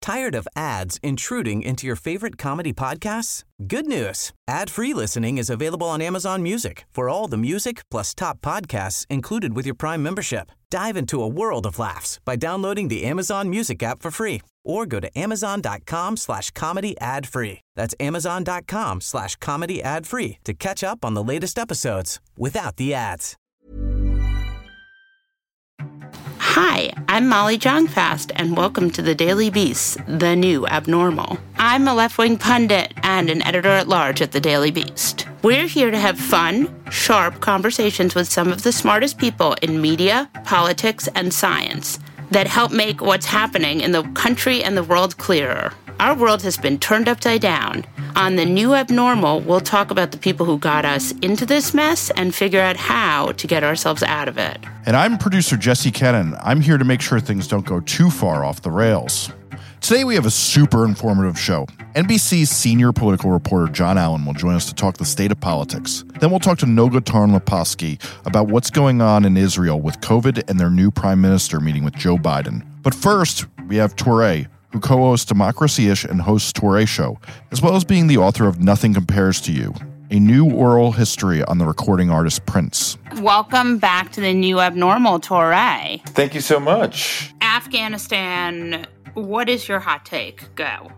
Tired of ads intruding into your favorite comedy podcasts? Good news. Ad-free listening is available on Amazon Music for all the music plus top podcasts included with your Prime membership. Dive into a world of laughs by downloading the Amazon Music app for free or go to amazon.com/comedy ad-free. That's amazon.com/comedy ad-free to catch up on the latest episodes without the ads. Hi, I'm Molly Jong-Fast, and welcome to the Daily Beast, the new abnormal. I'm a left-wing pundit and an editor-at-large at the Daily Beast. We're here to have fun, sharp conversations with some of the smartest people in media, politics, and science that help make what's happening in the country and the world clearer. Our world has been turned upside down. On the new abnormal, we'll talk about the people who got us into this mess and figure out how to get ourselves out of it. And I'm producer Jesse Kennan. I'm here to make sure things don't go too far off the rails. Today we have a super informative show. NBC's senior political reporter John Allen will join us to talk the state of politics. Then we'll talk to Noga Tarn-Lepofsky about what's going on in Israel with COVID and their new prime minister meeting with Joe Biden. But first, we have Touré, who co-hosts Democracy-ish and hosts Touré Show, as well as being the author of Nothing Compares to You, a new oral history on the recording artist Prince. Welcome back to the new abnormal, Touré. Thank you so much. Afghanistan, what is your hot take? Go.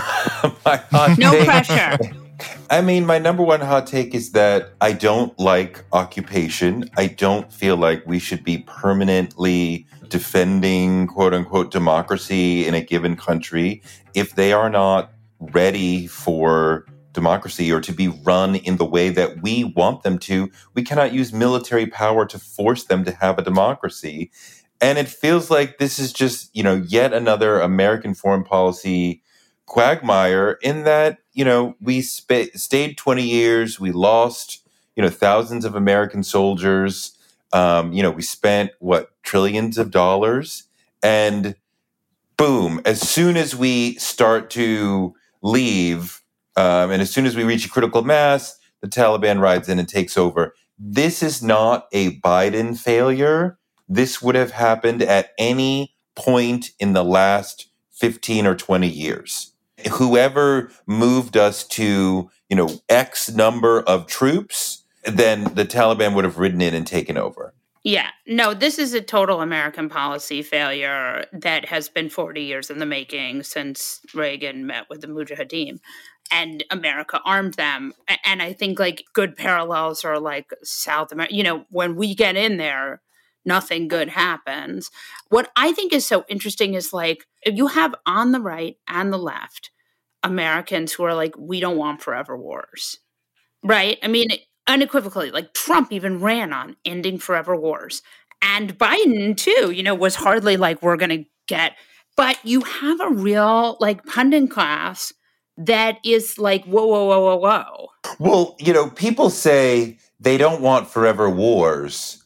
My hot No take. pressure. I mean, my number one hot take is that I don't like occupation. I don't feel like we should be permanently defending, quote unquote, democracy in a given country if they are not ready for democracy or to be run in the way that we want them to. We cannot use military power to force them to have a democracy. And it feels like this is just, yet another American foreign policy quagmire in that, we stayed 20 years, we lost, thousands of American soldiers. We spent, trillions of dollars, and boom, as soon as we start to leave, and as soon as we reach a critical mass, the Taliban rides in and takes over. This is not a Biden failure. This would have happened at any point in the last 15 or 20 years. Whoever moved us to, X number of troops, then the Taliban would have ridden in and taken over. Yeah, no, this is a total American policy failure that has been 40 years in the making since Reagan met with the Mujahideen and America armed them. And I think good parallels are South America. When we get in there, nothing good happens. What I think is so interesting is you have on the right and the left Americans who are we don't want forever wars, right? I mean, unequivocally, Trump even ran on ending forever wars. And Biden, too, was hardly we're going to get. But you have a real, pundit class that is whoa, whoa, whoa, whoa, whoa. Well, people say they don't want forever wars.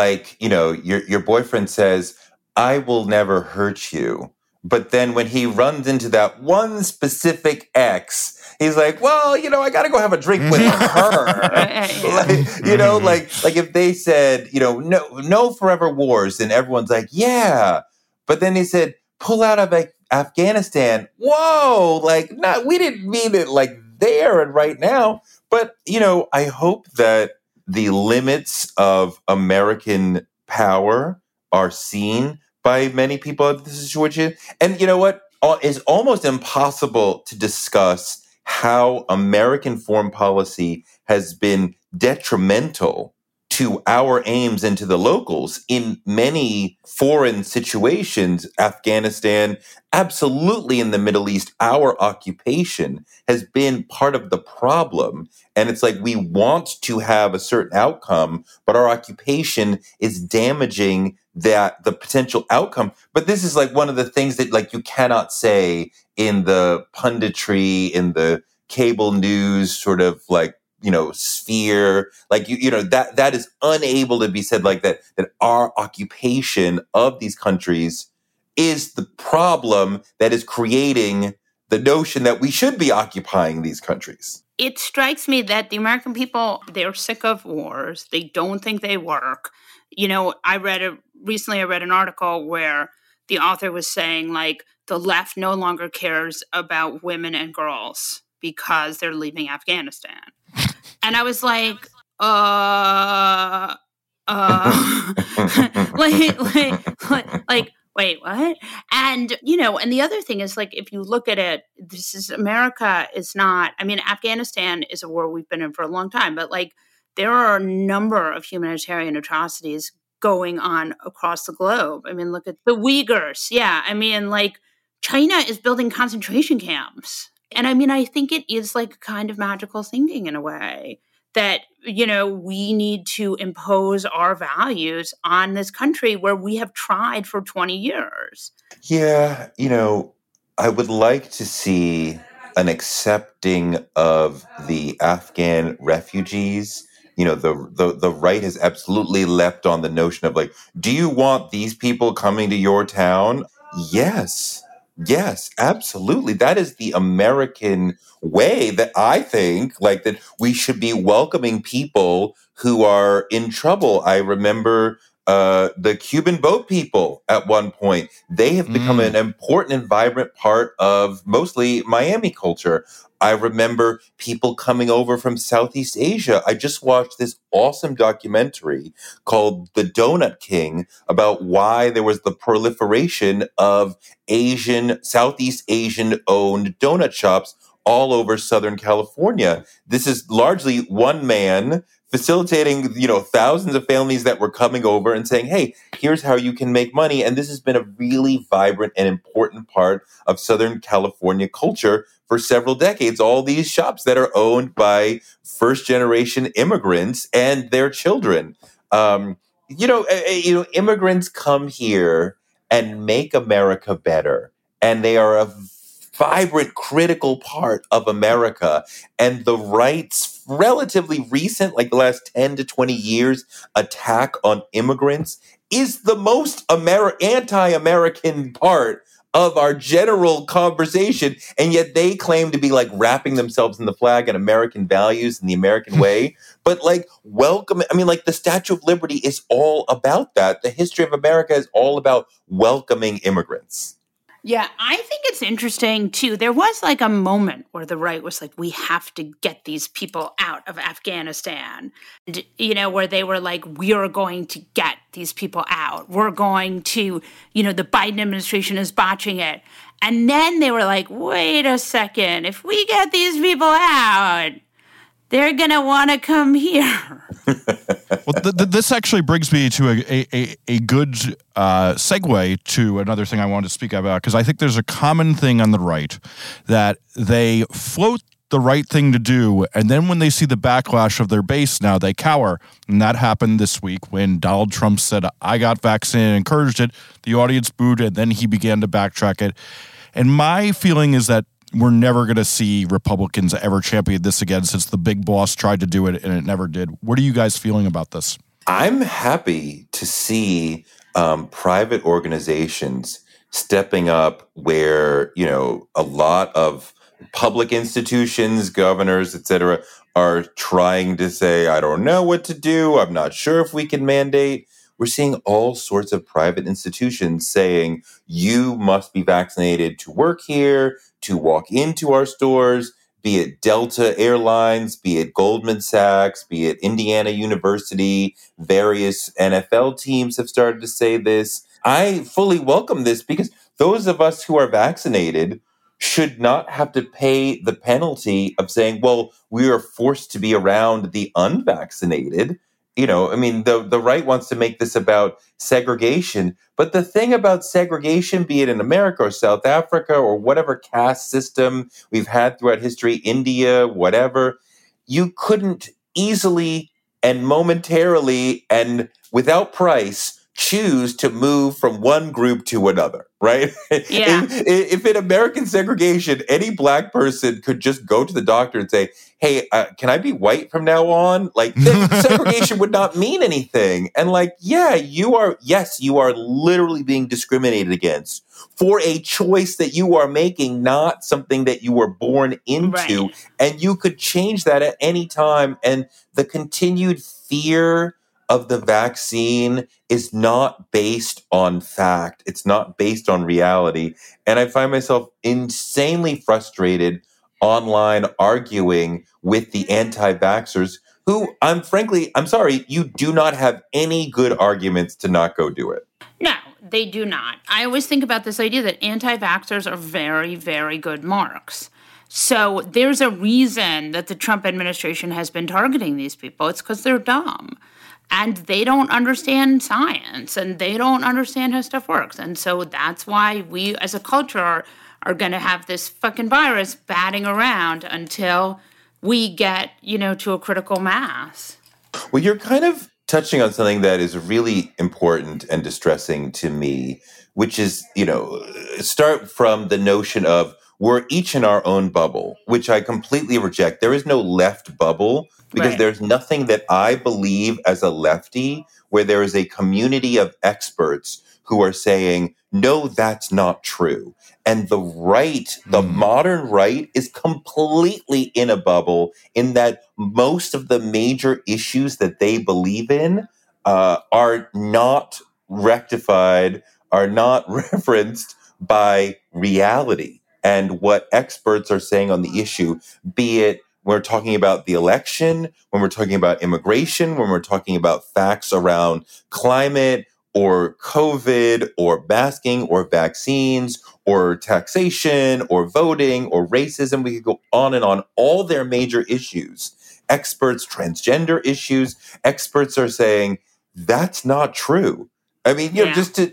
Your boyfriend says, I will never hurt you. But then when he runs into that one specific ex, he's like, well, I got to go have a drink with her. If they said, no forever wars, then everyone's like, yeah. But then he said, pull out of Afghanistan. Whoa, no, we didn't mean it there and right now. But, I hope that the limits of American power are seen by many people in this situation. And you know what? It's almost impossible to discuss how American foreign policy has been detrimental to our aims and to the locals in many foreign situations. Afghanistan, absolutely in the Middle East, our occupation has been part of the problem. And it's we want to have a certain outcome, but our occupation is damaging the potential outcome. But this is one of the things that you cannot say in the punditry, in the cable news sort of sphere, that is unable to be said that our occupation of these countries is the problem that is creating the notion that we should be occupying these countries. It strikes me that the American people, they're sick of wars. They don't think they work. Recently I read an article where the author was saying the left no longer cares about women and girls because they're leaving Afghanistan. And I was like, like, wait, what? And, and the other thing is, like, if you look at it, America is not, I mean, Afghanistan is a war we've been in for a long time, but like, there are a number of humanitarian atrocities going on across the globe. I mean, look at the Uyghurs. Yeah. I mean, like, China is building concentration camps. And I mean, I think it is like kind of magical thinking in a way that, we need to impose our values on this country where we have tried for 20 years. Yeah. I would like to see an accepting of the Afghan refugees. The right has absolutely leapt on the notion of like, do you want these people coming to your town? Yes, absolutely. That is the American way that I think like that we should be welcoming people who are in trouble. I remember the Cuban boat people at one point. They have become an important and vibrant part of mostly Miami culture. I remember people coming over from Southeast Asia. I just watched this awesome documentary called The Donut King about why there was the proliferation of Southeast Asian owned donut shops all over Southern California. This is largely one man facilitating, thousands of families that were coming over and saying, hey, here's how you can make money. And this has been a really vibrant and important part of Southern California culture for several decades. All these shops that are owned by first-generation immigrants and their children. Immigrants come here and make America better. And they are a vibrant, critical part of America. And the right's relatively recent, like the last 10 to 20 years, attack on immigrants is the most anti-American part of our general conversation. And yet they claim to be like wrapping themselves in the flag and American values and the American way. But like welcome, I mean, like the Statue of Liberty is all about that. The history of America is all about welcoming immigrants. Yeah, I think it's interesting, too. There was like a moment where the right was like, we have to get these people out of Afghanistan, and, where they were like, we are going to get these people out. We're going to, the Biden administration is botching it. And then they were like, wait a second, if we get these people out, they're going to want to come here. Well, this actually brings me to a good segue to another thing I wanted to speak about, because I think there's a common thing on the right that they float the right thing to do, and then when they see the backlash of their base now, they cower. And that happened this week when Donald Trump said, I got vaccinated, encouraged it, the audience booed, and then he began to backtrack it. And my feeling is that we're never going to see Republicans ever champion this again, since the big boss tried to do it and it never did. What are you guys feeling about this? I'm happy to see private organizations stepping up where, a lot of public institutions, governors, et cetera, are trying to say, I don't know what to do. I'm not sure if we can mandate. We're seeing all sorts of private institutions saying, you must be vaccinated to work here, to walk into our stores, be it Delta Airlines, be it Goldman Sachs, be it Indiana University. Various NFL teams have started to say this. I fully welcome this because those of us who are vaccinated should not have to pay the penalty of saying, well, we are forced to be around the unvaccinated. The right wants to make this about segregation. But the thing about segregation, be it in America or South Africa or whatever caste system we've had throughout history, India, whatever, you couldn't easily and momentarily and without price choose to move from one group to another, right? Yeah. If in American segregation, any black person could just go to the doctor and say, hey, can I be white from now on? Like, then segregation would not mean anything. And like, yeah, you are literally being discriminated against for a choice that you are making, not something that you were born into. Right. And you could change that at any time. And the continued fear of the vaccine is not based on fact. It's not based on reality. And I find myself insanely frustrated online arguing with the anti-vaxxers who I'm sorry, you do not have any good arguments to not go do it. No, they do not. I always think about this idea that anti-vaxxers are very, very good marks. So there's a reason that the Trump administration has been targeting these people. It's because they're dumb. And they don't understand science, and they don't understand how stuff works. And so that's why we, as a culture, are going to have this fucking virus batting around until we get, to a critical mass. Well, you're kind of touching on something that is really important and distressing to me, which is, start from the notion of we're each in our own bubble, which I completely reject. There is no left bubble because there's nothing that I believe as a lefty where there is a community of experts who are saying, no, that's not true. And the right, the modern right, is completely in a bubble in that most of the major issues that they believe in are not rectified, are not referenced by reality and what experts are saying on the issue, be it when we're talking about the election, when we're talking about immigration, when we're talking about facts around climate or COVID or masking or vaccines or taxation or voting or racism. We could go on and on. All their major issues, experts, transgender issues, experts are saying that's not true. I mean, just to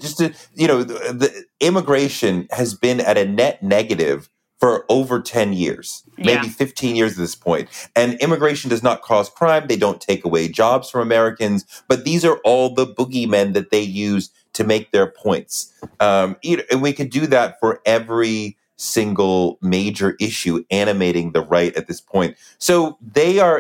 the immigration has been at a net negative for over 10 years, maybe 15 years at this point. And immigration does not cause crime. They don't take away jobs from Americans. But these are all the boogeymen that they use to make their points. And we could do that for every single major issue animating the right at this point. So they are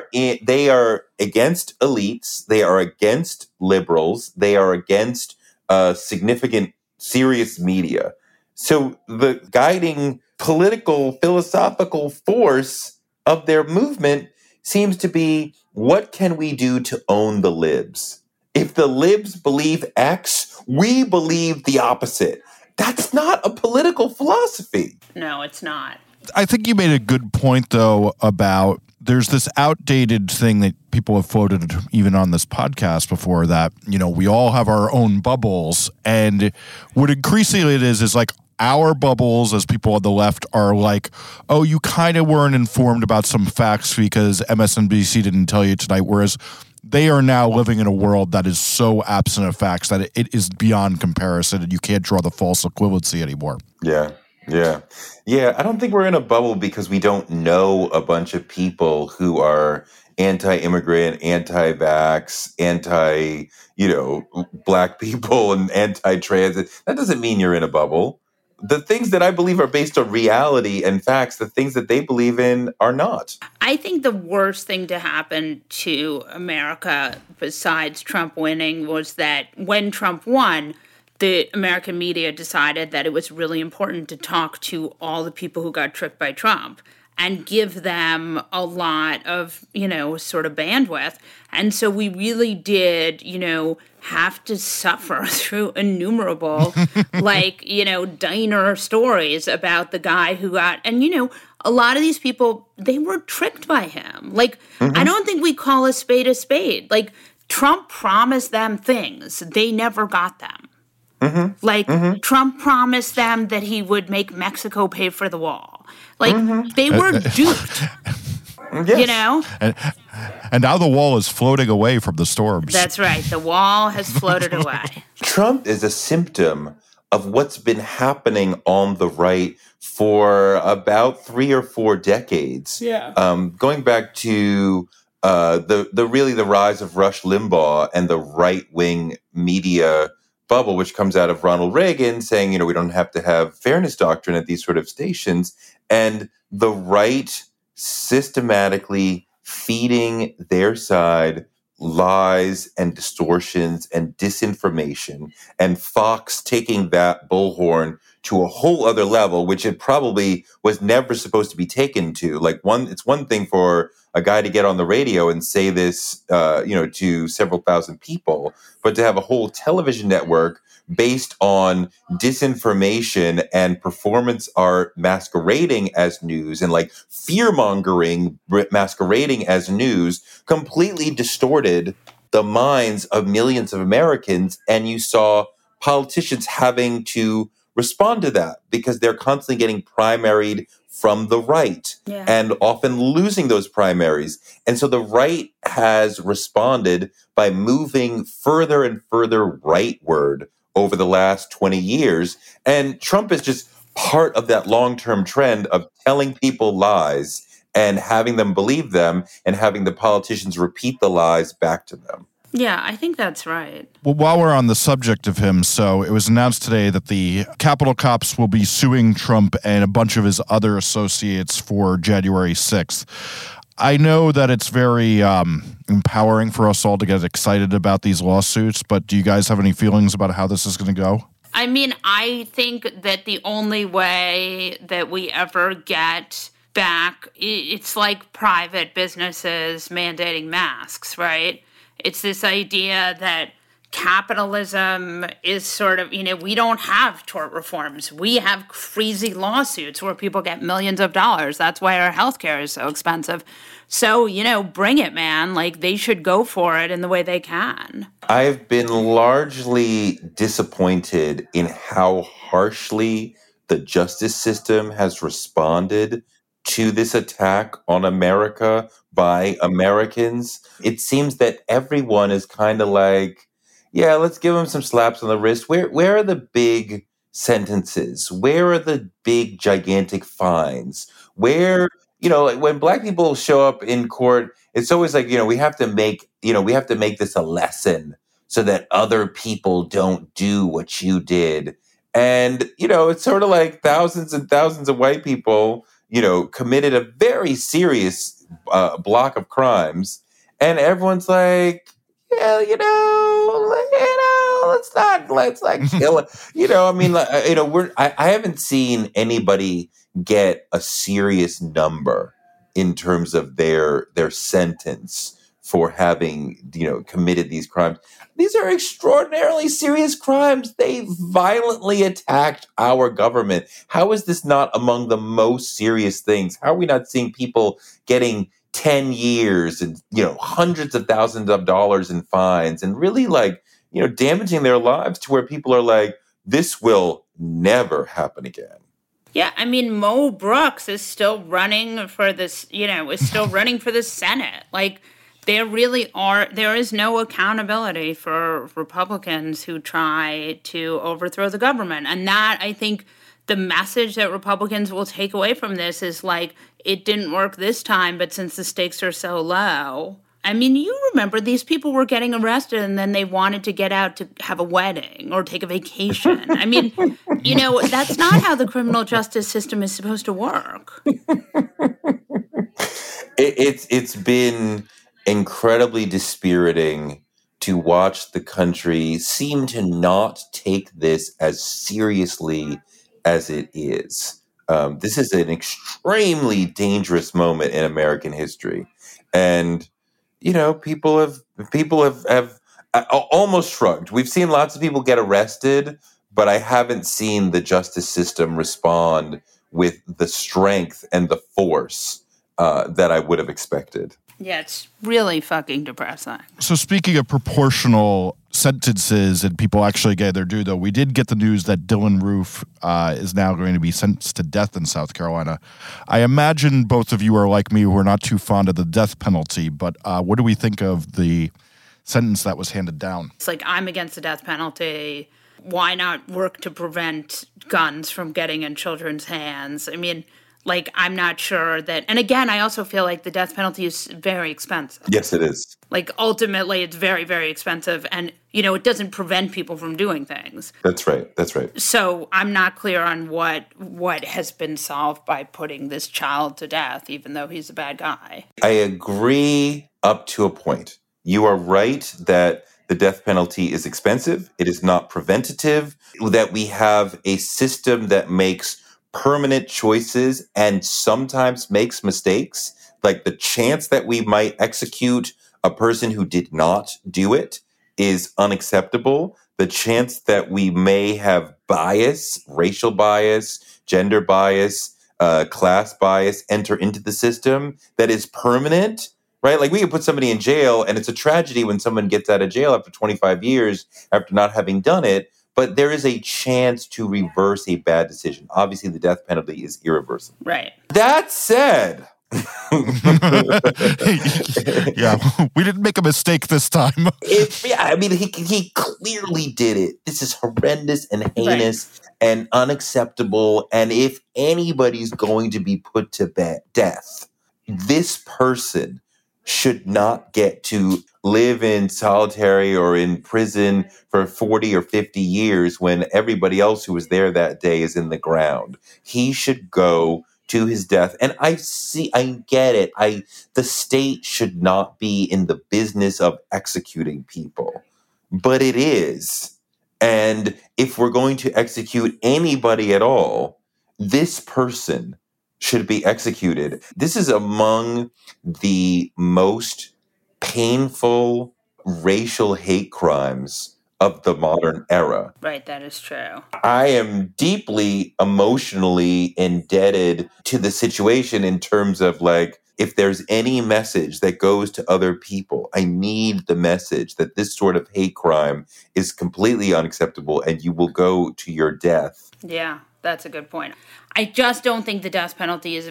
against elites. They are against liberals. They are against significant, serious media. So the guiding political, philosophical force of their movement seems to be, what can we do to own the libs? If the libs believe X, we believe the opposite. That's not a political philosophy. No, it's not. I think you made a good point, though, about there's this outdated thing that people have floated even on this podcast before that, we all have our own bubbles. And what increasingly it is like our bubbles as people on the left are like, oh, you kind of weren't informed about some facts because MSNBC didn't tell you tonight. Whereas they are now living in a world that is so absent of facts that it is beyond comparison and you can't draw the false equivalency anymore. Yeah. I don't think we're in a bubble because we don't know a bunch of people who are anti-immigrant, anti-vax, black people and anti-transit. That doesn't mean you're in a bubble. The things that I believe are based on reality and facts, the things that they believe in are not. I think the worst thing to happen to America besides Trump winning was that when Trump won, the American media decided that it was really important to talk to all the people who got tricked by Trump and give them a lot of, sort of bandwidth. And so we really did, have to suffer through innumerable, diner stories about the guy who got, and, a lot of these people, they were tricked by him. I don't think we call a spade a spade. Trump promised them things. They never got them. Trump promised them that he would make Mexico pay for the wall. They were duped. Yes. And now the wall is floating away from the storms. That's right. The wall has floated away. Trump is a symptom of what's been happening on the right for about 3 or 4 decades. Yeah. Going back to the rise of Rush Limbaugh and the right-wing media bubble, which comes out of Ronald Reagan saying, we don't have to have fairness doctrine at these sort of stations. And the right systematically feeding their side lies and distortions and disinformation, and Fox taking that bullhorn to a whole other level, which it probably was never supposed to be taken to. Like it's one thing for a guy to get on the radio and say this, to several thousand people, but to have a whole television network based on disinformation and performance art masquerading as news and like fear-mongering masquerading as news completely distorted the minds of millions of Americans. And you saw politicians having to respond to that because they're constantly getting primaried from the right and often losing those primaries. And so the right has responded by moving further and further rightward over the last 20 years. And Trump is just part of that long-term trend of telling people lies and having them believe them and having the politicians repeat the lies back to them. Yeah, I think that's right. Well, while we're on the subject of him, so it was announced today that the Capitol cops will be suing Trump and a bunch of his other associates for January 6th. I know that it's very empowering for us all to get excited about these lawsuits, but do you guys have any feelings about how this is going to go? I mean, I think that the only way that we ever get back, it's like private businesses mandating masks, right? It's this idea that capitalism is sort of, we don't have tort reforms. We have crazy lawsuits where people get millions of dollars. That's why our healthcare is so expensive. So, bring it, man. Like, they should go for it in the way they can. I've been largely disappointed in how harshly the justice system has responded to this attack on America by Americans. It seems that everyone is kind of like, yeah, let's give them some slaps on the wrist. Where are the big sentences? Where are the big, gigantic fines? Where, like when Black people show up in court, it's always like, we have to make this a lesson so that other people don't do what you did. And, it's sort of like thousands and thousands of white people committed a very serious block of crimes, and everyone's like, yeah, let's not kill it. I haven't seen anybody get a serious number in terms of their sentence for having, committed these crimes. These are extraordinarily serious crimes. They violently attacked our government. How is this not among the most serious things? How are we not seeing people getting 10 years and, hundreds of thousands of dollars in fines and really damaging their lives to where people are like, this will never happen again. Yeah, I mean, Mo Brooks is still running for this, running for the Senate. Like, there is no accountability for Republicans who try to overthrow the government. And that, I think, the message that Republicans will take away from this is like, it didn't work this time, but since the stakes are so low. I mean, you remember these people were getting arrested and then they wanted to get out to have a wedding or take a vacation. I mean, that's not how the criminal justice system is supposed to work. It's been incredibly dispiriting to watch the country seem to not take this as seriously as it is. This is an extremely dangerous moment in American history, and people have almost shrugged. We've seen lots of people get arrested, but I haven't seen the justice system respond with the strength and the force that I would have expected. Yeah, it's really fucking depressing. So speaking of proportional sentences and people actually get their due, though, we did get the news that Dylann Roof is now going to be sentenced to death in South Carolina. I imagine both of you are like me who are not too fond of the death penalty, but what do we think of the sentence that was handed down? It's like, I'm against the death penalty. Why not work to prevent guns from getting in children's hands? I mean, I'm not sure that, and again, I also feel like the death penalty is very expensive. Yes, it is. Ultimately, it's very, very expensive, and, it doesn't prevent people from doing things. That's right. So I'm not clear on what has been solved by putting this child to death, even though he's a bad guy. I agree up to a point. You are right that the death penalty is expensive. It is not preventative. That we have a system that makes permanent choices and sometimes makes mistakes. Like the chance that we might execute a person who did not do it is unacceptable. The chance that we may have bias, racial bias, gender bias, class bias enter into the system that is permanent, right? Like we could put somebody in jail and it's a tragedy when someone gets out of jail after 25 years after not having done it, but there is a chance to reverse a bad decision. Obviously, the death penalty is irreversible. Right. That said, yeah, we didn't make a mistake this time. He clearly did it. This is horrendous and heinous and unacceptable. And if anybody's going to be put to death, this person should not get to live in solitary or in prison for 40 or 50 years when everybody else who was there that day is in the ground. He should go to his death. And I get it. The state should not be in the business of executing people, but it is. And if we're going to execute anybody at all, this person should be executed. This is among the most painful racial hate crimes of the modern era. Right, that is true. I am deeply emotionally indebted to the situation in terms of like, if there's any message that goes to other people, I need the message that this sort of hate crime is completely unacceptable and you will go to your death. Yeah, that's a good point. I just don't think the death penalty is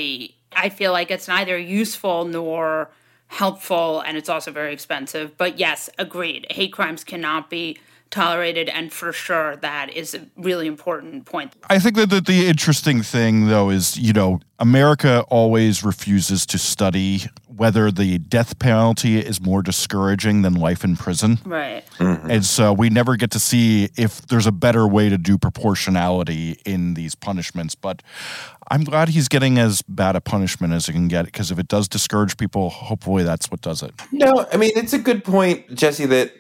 I feel like it's neither useful nor helpful, and it's also very expensive. But yes, agreed. Hate crimes cannot be tolerated, and for sure that is a really important point. I think that the interesting thing, though, is, America always refuses to study whether the death penalty is more discouraging than life in prison. Right. Mm-hmm. And so we never get to see if there's a better way to do proportionality in these punishments. But I'm glad he's getting as bad a punishment as he can get, because if it does discourage people, hopefully that's what does it. No, I mean, it's a good point, Jesse, that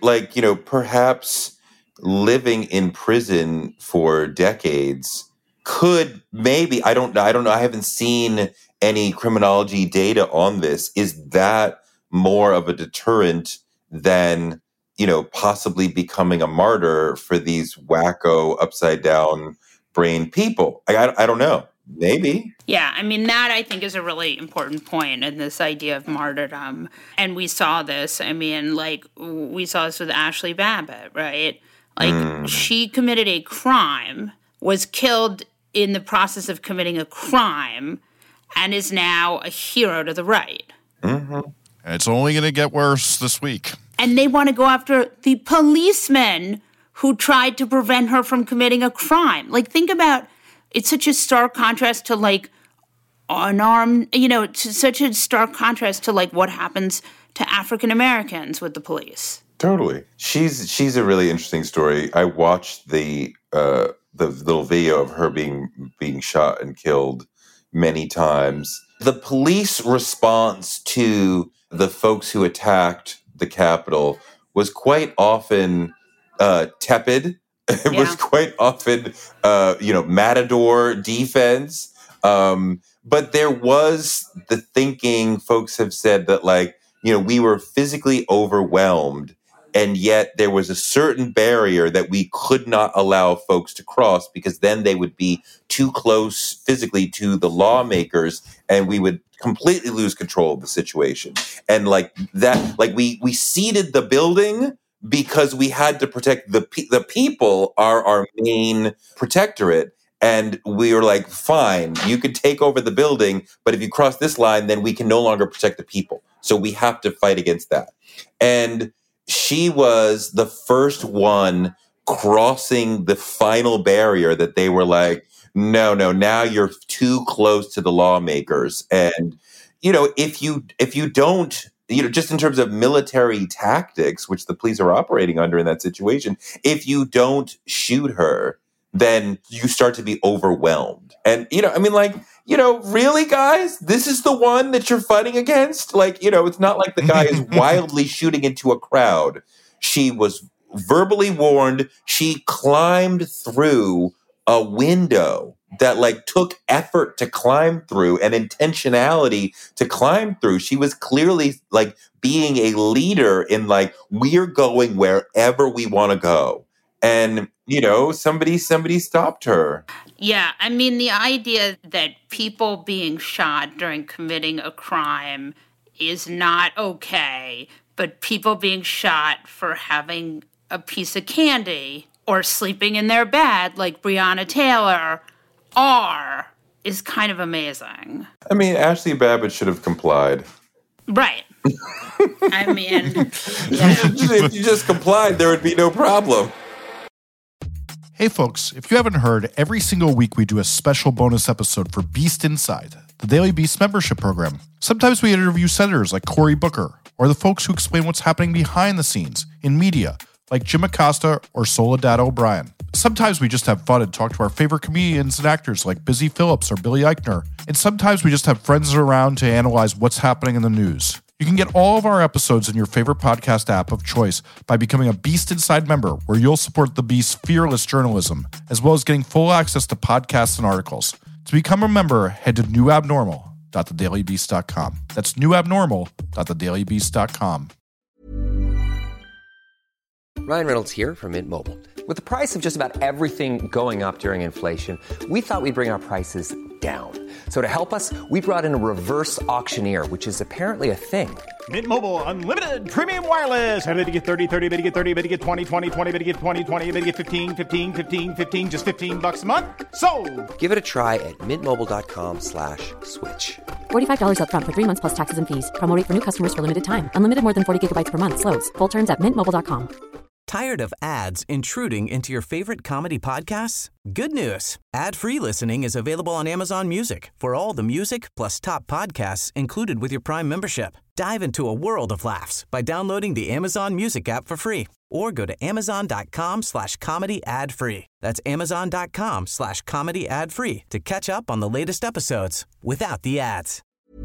perhaps living in prison for decades could maybe, I don't know, I haven't seen any criminology data on this. Is that more of a deterrent than, possibly becoming a martyr for these wacko, upside down brain people? I don't know. Maybe. Yeah, I mean, that I think is a really important point in this idea of martyrdom. And we saw this, we saw this with Ashley Babbitt, right? She committed a crime, was killed in the process of committing a crime, and is now a hero to the right. Mm-hmm. And it's only going to get worse this week. And they want to go after the policeman who tried to prevent her from committing a crime. Think about, it's such a stark contrast to, unarmed, such a stark contrast to, what happens to African Americans with the police. Totally. She's a really interesting story. I watched the little video of her being shot and killed many times. The police response to the folks who attacked the Capitol was quite often tepid. It was quite often, matador defense. But there was the thinking, folks have said that we were physically overwhelmed, and yet there was a certain barrier that we could not allow folks to cross, because then they would be too close physically to the lawmakers and we would completely lose control of the situation. And we ceded the building because we had to protect the people are our main protectorate. And we were like, fine, you can take over the building, but if you cross this line, then we can no longer protect the people. So we have to fight against that. And she was the first one crossing the final barrier that they were like, no, now you're too close to the lawmakers. And, if you don't, just in terms of military tactics, which the police are operating under in that situation, if you don't shoot her, then you start to be overwhelmed. And, really, guys, this is the one that you're fighting against? It's not like the guy is wildly shooting into a crowd. She was verbally warned. She climbed through a window that like took effort to climb through and intentionality to climb through. She was clearly like being a leader in like, we're going wherever we want to go. And, you know, somebody stopped her. Yeah, I mean, the idea that people being shot during committing a crime is not okay, but people being shot for having a piece of candy or sleeping in their bed like Breonna Taylor is kind of amazing. I mean, Ashley Babbitt should have complied. Right. I mean, if you just complied, there would be no problem. Hey folks, if you haven't heard, every single week we do a special bonus episode for Beast Inside, the Daily Beast membership program. Sometimes we interview senators like Cory Booker, or the folks who explain what's happening behind the scenes in media, like Jim Acosta or Soledad O'Brien. Sometimes we just have fun and talk to our favorite comedians and actors like Busy Phillips or Billy Eichner. And sometimes we just have friends around to analyze what's happening in the news. You can get all of our episodes in your favorite podcast app of choice by becoming a Beast Inside member, where you'll support the Beast's fearless journalism, as well as getting full access to podcasts and articles. To become a member, head to newabnormal.thedailybeast.com. That's newabnormal.thedailybeast.com. Ryan Reynolds here from Mint Mobile. With the price of just about everything going up during inflation, we thought we'd bring our prices down. So to help us, we brought in a reverse auctioneer, which is apparently a thing. Mint Mobile Unlimited Premium Wireless. How to get 30, 30, bit to get 30, bit to get 20, 20, 20, bit to get 20, 20, bit to get 15, 15, 15, 15, just $15 a month? Sold! Give it a try at mintmobile.com/switch. $45 up front for 3 months plus taxes and fees. Promo rate for new customers for limited time. Unlimited more than 40 gigabytes per month. Slows full terms at mintmobile.com. Tired of ads intruding into your favorite comedy podcasts? Good news. Ad-free listening is available on Amazon Music for all the music plus top podcasts included with your Prime membership. Dive into a world of laughs by downloading the Amazon Music app for free or go to amazon.com/comedy ad-free. That's amazon.com/comedy ad-free to catch up on the latest episodes without the ads.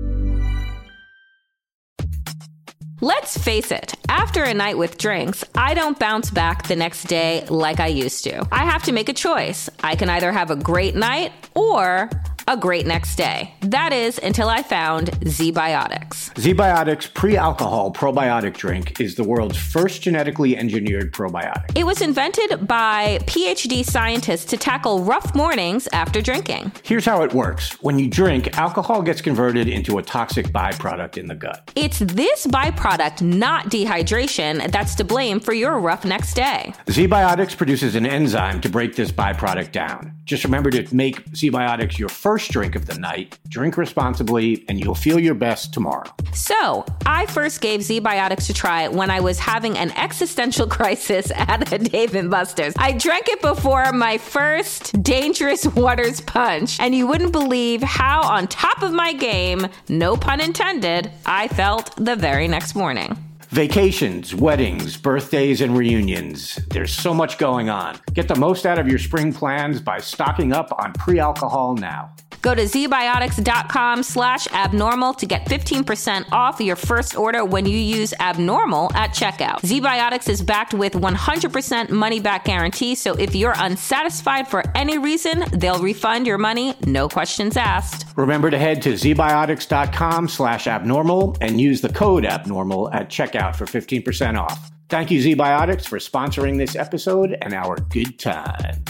Let's face it, after a night with drinks, I don't bounce back the next day like I used to. I have to make a choice. I can either have a great night or a great next day. That is until I found ZBiotics. ZBiotics Pre-Alcohol Probiotic Drink is the world's first genetically engineered probiotic. It was invented by PhD scientists to tackle rough mornings after drinking. Here's how it works. When you drink, alcohol gets converted into a toxic byproduct in the gut. It's this byproduct, not dehydration, that's to blame for your rough next day. ZBiotics produces an enzyme to break this byproduct down. Just remember to make ZBiotics your first drink of the night. Drink responsibly, and you'll feel your best tomorrow. So, I first gave ZBiotics a try when I was having an existential crisis at a Dave & Buster's. I drank it before my first Dangerous Waters punch, and you wouldn't believe how on top of my game, no pun intended, I felt the very next morning. Vacations, weddings, birthdays, and reunions. There's so much going on. Get the most out of your spring plans by stocking up on pre-alcohol now. Go to zbiotics.com/abnormal to get 15% off your first order when you use abnormal at checkout. ZBiotics is backed with 100% money back guarantee, so if you're unsatisfied for any reason, they'll refund your money, no questions asked. Remember to head to zbiotics.com/abnormal and use the code abnormal at checkout for 15% off. Thank you, ZBiotics, for sponsoring this episode and our good times.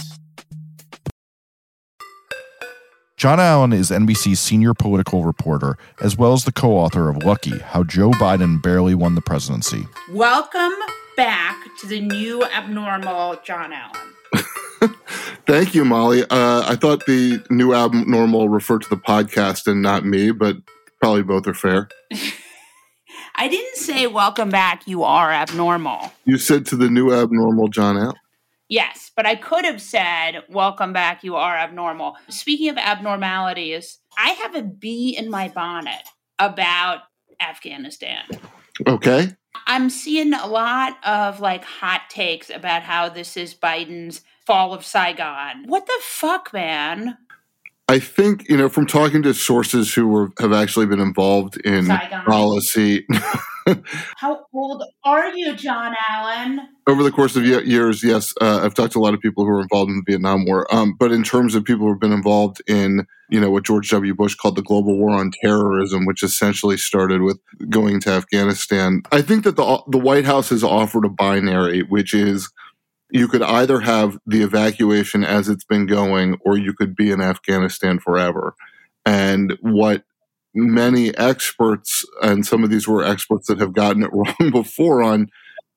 John Allen is NBC's senior political reporter, as well as the co-author of Lucky, How Joe Biden Barely Won the Presidency. Welcome back to the new abnormal John Allen. Thank you, Molly. I thought the new abnormal referred to the podcast and not me, but probably both are fair. I didn't say welcome back, you are abnormal. You said to the new abnormal John Allen. Yes, but I could have said, welcome back, you are abnormal. Speaking of abnormalities, I have a bee in my bonnet about Afghanistan. Okay. I'm seeing a lot of hot takes about how this is Biden's fall of Saigon. What the fuck, man? I think, from talking to sources who have actually been involved in Saigon. policy, How old are you, John Allen? Over the course of years, yes, I've talked to a lot of people who were involved in the Vietnam War. But in terms of people who have been involved in, what George W. Bush called the global war on terrorism, which essentially started with going to Afghanistan, I think that the White House has offered a binary, which is you could either have the evacuation as it's been going, or you could be in Afghanistan forever. And what many experts, and some of these were experts that have gotten it wrong before on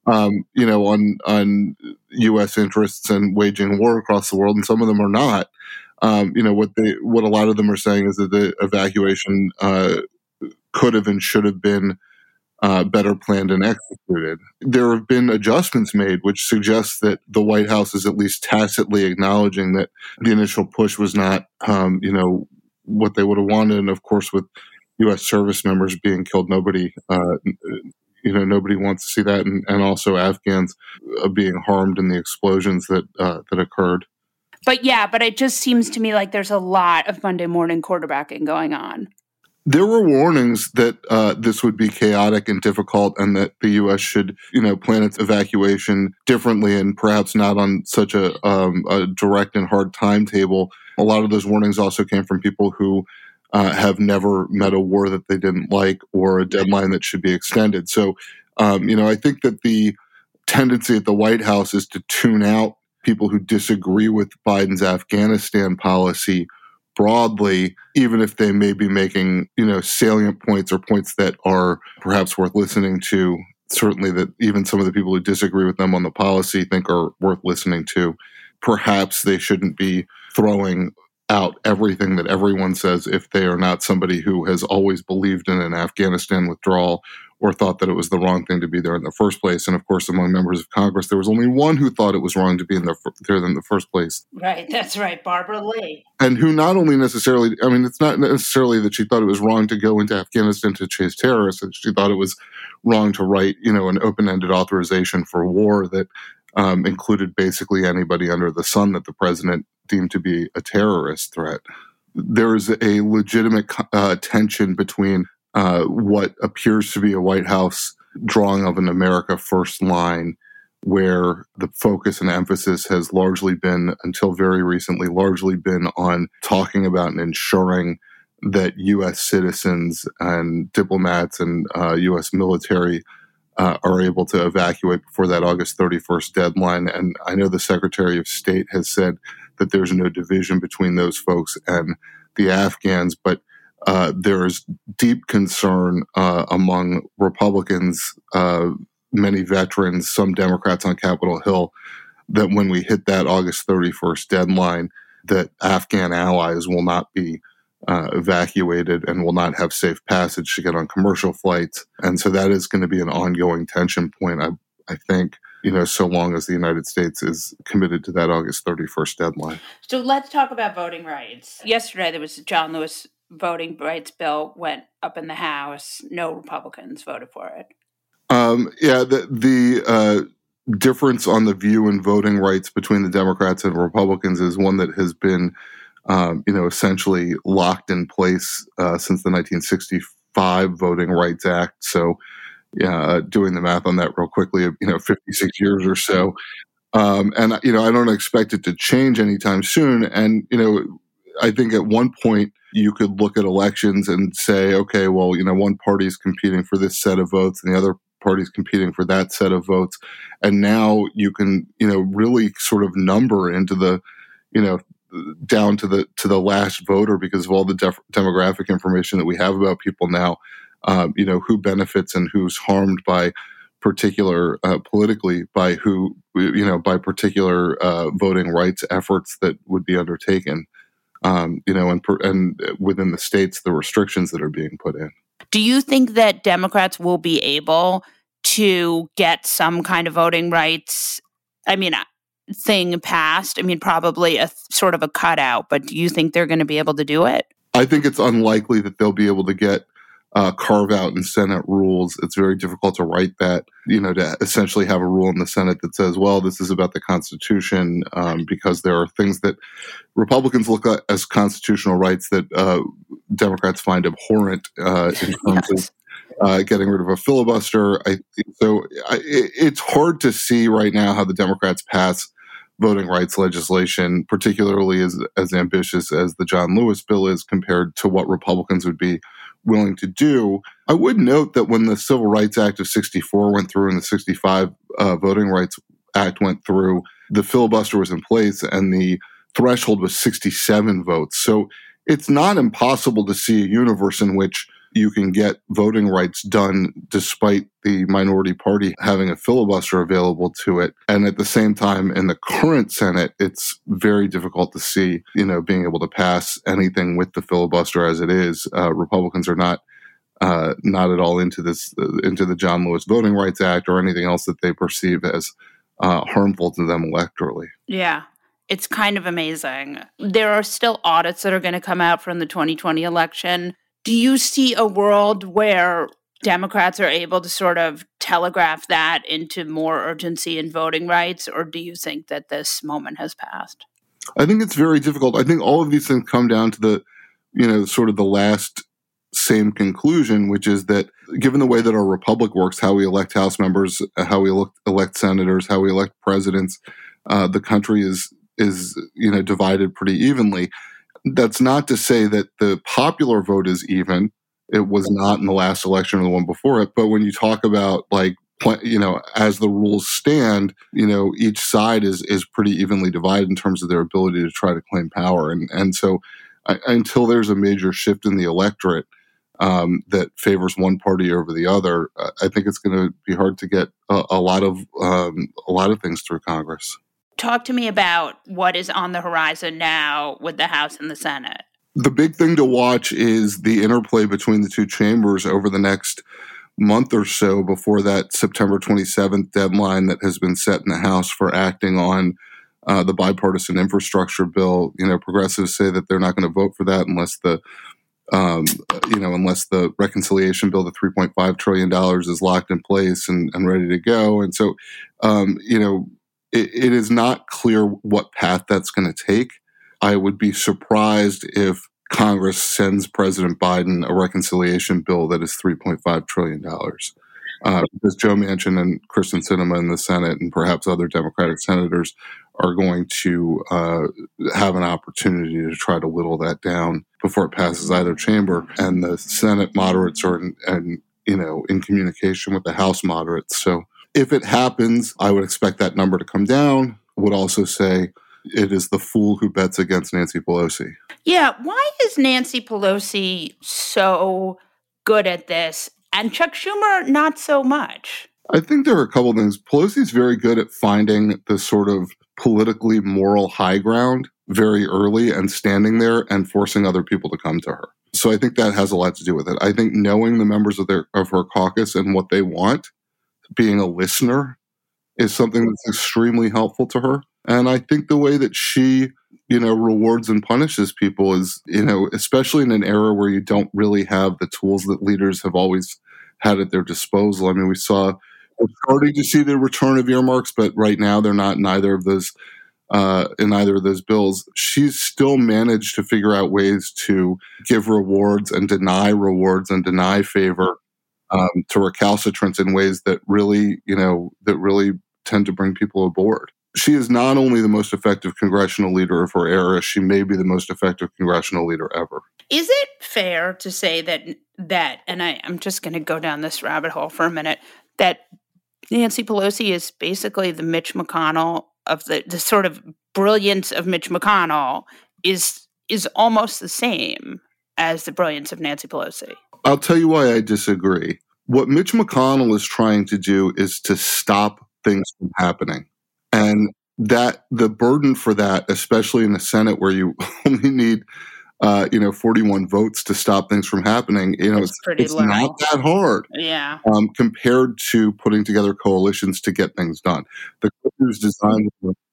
U.S. interests and waging war across the world, and some of them are not. What a lot of them are saying is that the evacuation could have and should have been better planned and executed. There have been adjustments made, which suggests that the White House is at least tacitly acknowledging that the initial push was not, what they would have wanted. And of course, with U.S. service members being killed, nobody wants to see that, and also Afghans being harmed in the explosions that occurred. But it just seems to me like there's a lot of Monday morning quarterbacking going on. There were warnings that this would be chaotic and difficult, and that the U.S. should, plan its evacuation differently and perhaps not on such a direct and hard timetable. A lot of those warnings also came from people who have never met a war that they didn't like, or a deadline that should be extended. So, I think that the tendency at the White House is to tune out people who disagree with Biden's Afghanistan policy broadly, even if they may be making, salient points or points that are perhaps worth listening to. Certainly that even some of the people who disagree with them on the policy think are worth listening to. Perhaps they shouldn't be throwing out everything that everyone says if they are not somebody who has always believed in an Afghanistan withdrawal or thought that it was the wrong thing to be there in the first place. And of course, among members of Congress, there was only one who thought it was wrong to be there in the first place. Right, that's right, Barbara Lee. And who not only necessarily, it's not necessarily that she thought it was wrong to go into Afghanistan to chase terrorists, and she thought it was wrong to write, an open-ended authorization for war that included basically anybody under the sun that the president deemed to be a terrorist threat. There is a legitimate tension between what appears to be a White House drawing of an America First line, where the focus and emphasis has largely been, until very recently, on talking about and ensuring that U.S. citizens and diplomats and U.S. military are able to evacuate before that August 31st deadline. And I know the Secretary of State has said that there's no division between those folks and the Afghans, but there is deep concern among Republicans, many veterans, some Democrats on Capitol Hill, that when we hit that August 31st deadline, that Afghan allies will not be evacuated and will not have safe passage to get on commercial flights. And so that is going to be an ongoing tension point, I think, so long as the United States is committed to that August 31st deadline. So let's talk about voting rights. Yesterday, there was a John Lewis voting rights bill went up in the House. No Republicans voted for it. The difference on the view in voting rights between the Democrats and Republicans is one that has been essentially locked in place since the 1965 Voting Rights Act. So, doing the math on that real quickly, 56 years or so. And I don't expect it to change anytime soon. And, I think at one point you could look at elections and say, okay, well, one party is competing for this set of votes and the other party is competing for that set of votes. And now you can, really sort of number into the, down to the last voter because of all the demographic information that we have about people now, who benefits and who's harmed by particular politically by who, by particular voting rights efforts that would be undertaken, and within the states, the restrictions that are being put in. Do you think that Democrats will be able to get some kind of voting rights thing passed? Probably a sort of a cutout, but do you think they're going to be able to do it? I think it's unlikely that they'll be able to get carve out in Senate rules. It's very difficult to write that, to essentially have a rule in the Senate that says, well, this is about the Constitution, because there are things that Republicans look at as constitutional rights that Democrats find abhorrent in terms of getting rid of a filibuster. It's hard to see right now how the Democrats pass voting rights legislation, particularly as ambitious as the John Lewis bill is compared to what Republicans would be willing to do. I would note that when the Civil Rights Act of 64 went through and the 65 Voting Rights Act went through, the filibuster was in place and the threshold was 67 votes. So it's not impossible to see a universe in which you can get voting rights done despite the minority party having a filibuster available to it. And at the same time, in the current Senate, it's very difficult to see, being able to pass anything with the filibuster as it is. Republicans are not at all into the John Lewis Voting Rights Act or anything else that they perceive as harmful to them electorally. Yeah. It's kind of amazing. There are still audits that are going to come out from the 2020 election. Do you see a world where Democrats are able to sort of telegraph that into more urgency in voting rights, or do you think that this moment has passed? I think it's very difficult. I think all of these things come down to the, sort of the last same conclusion, which is that given the way that our republic works, how we elect House members, how we elect senators, how we elect presidents, the country is divided pretty evenly. That's not to say that the popular vote is even. It was not in the last election or the one before it. But when you talk about as the rules stand, each side is pretty evenly divided in terms of their ability to try to claim power. And so until there's a major shift in the electorate that favors one party over the other, I think it's going to be hard to get a lot of things through Congress. Talk to me about what is on the horizon now with the House and the Senate. The big thing to watch is the interplay between the two chambers over the next month or so before that September 27th deadline that has been set in the House for acting on the bipartisan infrastructure bill. Progressives say that they're not going to vote for that unless the reconciliation bill, the $3.5 trillion, is locked in place and ready to go. And so, it is not clear what path that's going to take. I would be surprised if Congress sends President Biden a reconciliation bill that is $3.5 trillion. Because Joe Manchin and Kyrsten Sinema in the Senate and perhaps other Democratic senators are going to have an opportunity to try to whittle that down before it passes either chamber. And the Senate moderates are in communication with the House moderates. So if it happens, I would expect that number to come down. I would also say it is the fool who bets against Nancy Pelosi. Yeah, why is Nancy Pelosi so good at this and Chuck Schumer not so much? I think there are a couple of things. Pelosi's very good at finding the sort of politically moral high ground very early and standing there and forcing other people to come to her. So I think that has a lot to do with it. I think knowing the members of her caucus and what they want, being a listener, is something that's extremely helpful to her. And I think the way that she, rewards and punishes people is, especially in an era where you don't really have the tools that leaders have always had at their disposal. I mean, we're starting to see the return of earmarks, but right now they're not in either of those bills. She's still managed to figure out ways to give rewards and deny favor to recalcitrants in ways that really tend to bring people aboard. She is not only the most effective congressional leader of her era, she may be the most effective congressional leader ever. Is it fair to say that and I'm just going to go down this rabbit hole for a minute, that Nancy Pelosi is basically the Mitch McConnell of the sort of brilliance of Mitch McConnell is almost the same as the brilliance of Nancy Pelosi? I'll tell you why I disagree. What Mitch McConnell is trying to do is to stop things from happening. And that the burden for that, especially in the Senate where you only need 41 votes to stop things from happening, it's not that hard. Yeah. Compared to putting together coalitions to get things done. The country's designed,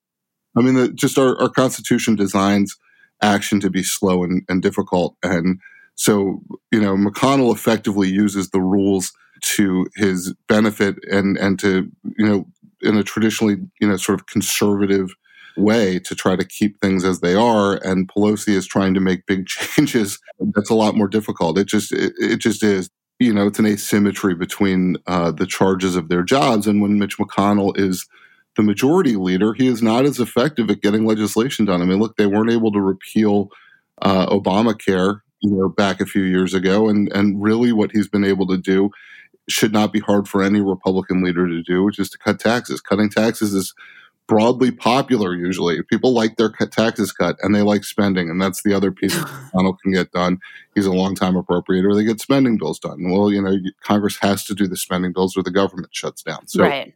our Constitution designs action to be slow and difficult. And so, McConnell effectively uses the rules to his benefit and to, in a traditionally, sort of conservative way to try to keep things as they are. And Pelosi is trying to make big changes. That's a lot more difficult. It just is. it's an asymmetry between the charges of their jobs. And when Mitch McConnell is the majority leader, he is not as effective at getting legislation done. I mean, look, they weren't able to repeal Obamacare, back a few years ago. And really what he's been able to do should not be hard for any Republican leader to do, which is to cut taxes. Cutting taxes is broadly popular usually. People like their taxes cut, and they like spending, and that's the other piece that McConnell can get done. He's a longtime appropriator. They get spending bills done. Well, Congress has to do the spending bills or the government shuts down. So, right.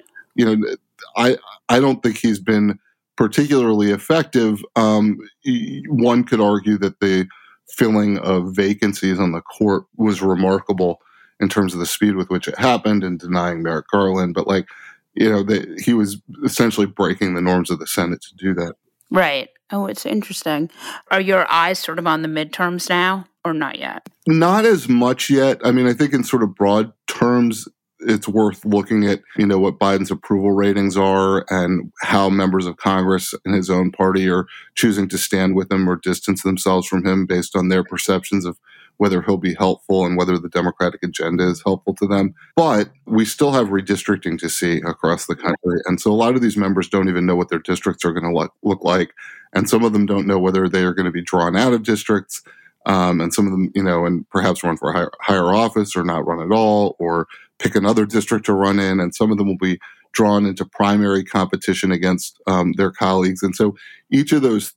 I don't think he's been particularly effective. One could argue that the filling of vacancies on the court was remarkable in terms of the speed with which it happened and denying Merrick Garland. But he was essentially breaking the norms of the Senate to do that. Right. Oh, it's interesting. Are your eyes sort of on the midterms now or not yet? Not as much yet. I mean, I think in sort of broad terms, it's worth looking at, what Biden's approval ratings are and how members of Congress in his own party are choosing to stand with him or distance themselves from him based on their perceptions of whether he'll be helpful and whether the Democratic agenda is helpful to them. But we still have redistricting to see across the country. And so a lot of these members don't even know what their districts are going to look like. And some of them don't know whether they are going to be drawn out of districts. And some of them, and perhaps run for a higher office or not run at all, or pick another district to run in. And some of them will be drawn into primary competition against their colleagues. And so each of those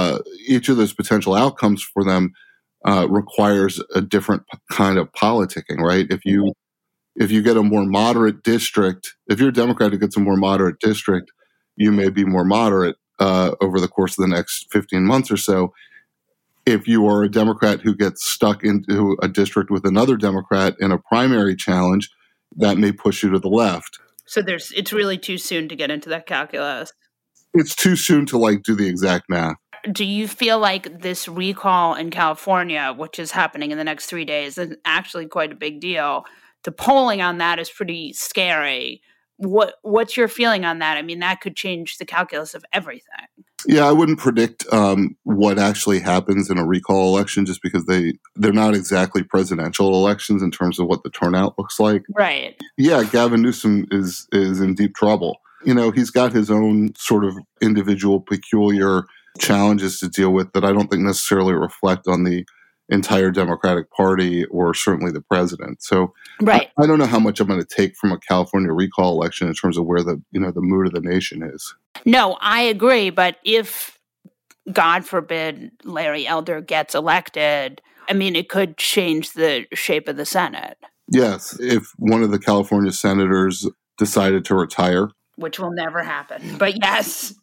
potential outcomes for them requires a different kind of politicking, right? If you get a more moderate district, if you're a Democrat who gets a more moderate district, you may be more moderate over the course of the next 15 months or so. If you are a Democrat who gets stuck into a district with another Democrat in a primary challenge, that may push you to the left. So it's really too soon to get into that calculus. It's too soon to do the exact math. Do you feel like this recall in California, which is happening in the next 3 days, is actually quite a big deal? The polling on that is pretty scary. What's your feeling on that? I mean, that could change the calculus of everything. Yeah, I wouldn't predict what actually happens in a recall election just because they're not exactly presidential elections in terms of what the turnout looks like. Right. Yeah, Gavin Newsom is in deep trouble. He's got his own sort of individual peculiar challenges to deal with that I don't think necessarily reflect on the entire Democratic Party or certainly the president. So right. I don't know how much I'm going to take from a California recall election in terms of where the mood of the nation is. No, I agree. But if, God forbid, Larry Elder gets elected, I mean, it could change the shape of the Senate. Yes. If one of the California senators decided to retire. Which will never happen. But yes.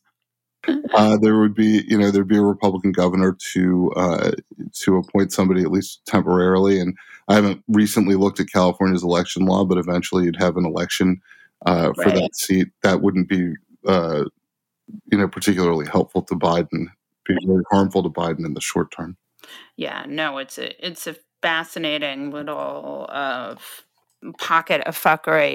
There would be, there'd be a Republican governor to appoint somebody at least temporarily. And I haven't recently looked at California's election law, but eventually you'd have an election for that seat. That wouldn't be, particularly helpful to Biden. Be very harmful to Biden in the short term. Yeah, no, it's a fascinating little pocket of fuckery.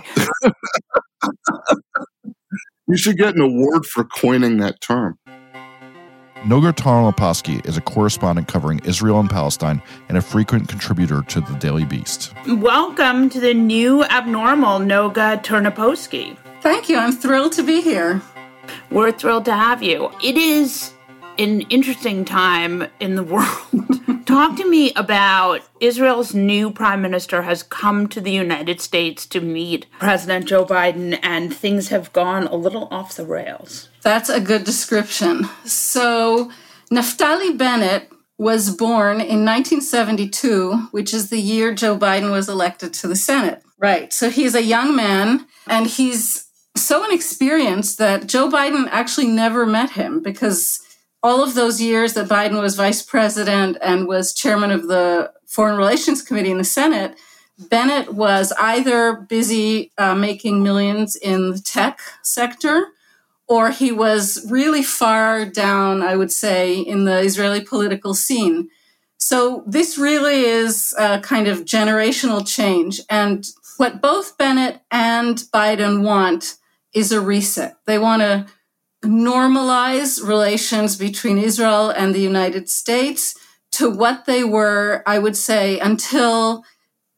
You should get an award for coining that term. Noga Tarnow-Lepofsky is a correspondent covering Israel and Palestine and a frequent contributor to the Daily Beast. Welcome to the new abnormal, Noga Tarnow-Lepofsky. Thank you. I'm thrilled to be here. We're thrilled to have you. It is an interesting time in the world. Talk to me about Israel's new prime minister has come to the United States to meet President Joe Biden, and things have gone a little off the rails. That's a good description. So Naftali Bennett was born in 1972, which is the year Joe Biden was elected to the Senate. Right. So he's a young man, and he's so inexperienced that Joe Biden actually never met him because all of those years that Biden was vice president and was chairman of the Foreign Relations Committee in the Senate, Bennett was either busy making millions in the tech sector, or he was really far down, I would say, in the Israeli political scene. So this really is a kind of generational change. And what both Bennett and Biden want is a reset. They want to normalize relations between Israel and the United States to what they were, I would say, until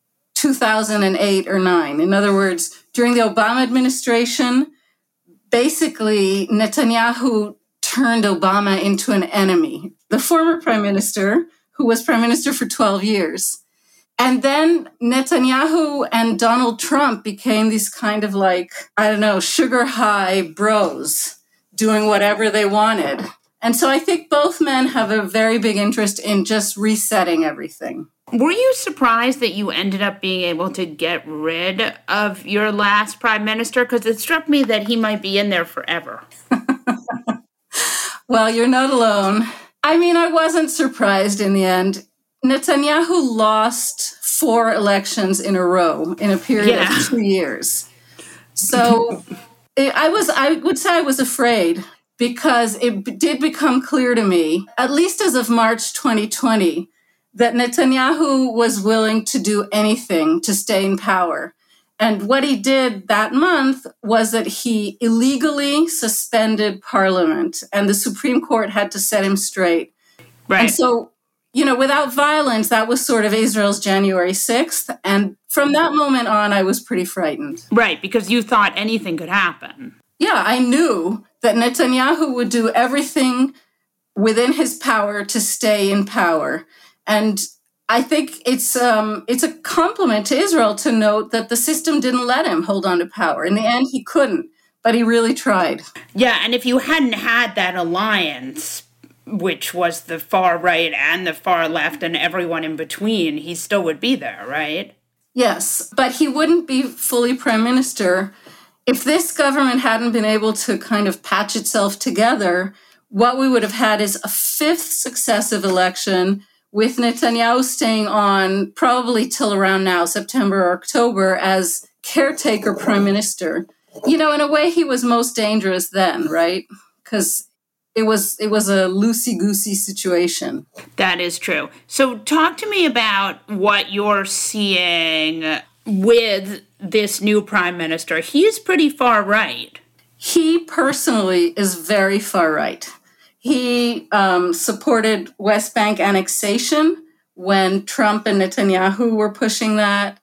2008 or 9. In other words, during the Obama administration, basically Netanyahu turned Obama into an enemy. The former prime minister, who was prime minister for 12 years. And then Netanyahu and Donald Trump became these kind of like, I don't know, sugar high bros doing whatever they wanted. And so I think both men have a very big interest in just resetting everything. Were you surprised that you ended up being able to get rid of your last prime minister? Because it struck me that he might be in there forever. Well, you're not alone. I mean, I wasn't surprised in the end. Netanyahu lost 4 elections in a row in a period of 2 years. So I would say I was afraid, because it did become clear to me, at least as of March 2020, that Netanyahu was willing to do anything to stay in power. And what he did that month was that he illegally suspended parliament, and the Supreme Court had to set him straight. Right. And so, without violence, that was sort of Israel's January 6th. And from that moment on, I was pretty frightened. Right, because you thought anything could happen. Yeah, I knew that Netanyahu would do everything within his power to stay in power. And I think it's a compliment to Israel to note that the system didn't let him hold on to power. In the end, he couldn't, but he really tried. Yeah, and if you hadn't had that alliance, which was the far right and the far left and everyone in between, he still would be there, right? Yes, but he wouldn't be fully prime minister. If this government hadn't been able to kind of patch itself together, what we would have had is a 5th successive election with Netanyahu staying on probably till around now, September or October, as caretaker prime minister. In a way, he was most dangerous then, right? Because it was a loosey-goosey situation. That is true. So talk to me about what you're seeing with this new prime minister. He is pretty far right. He personally is very far right. He supported West Bank annexation when Trump and Netanyahu were pushing that.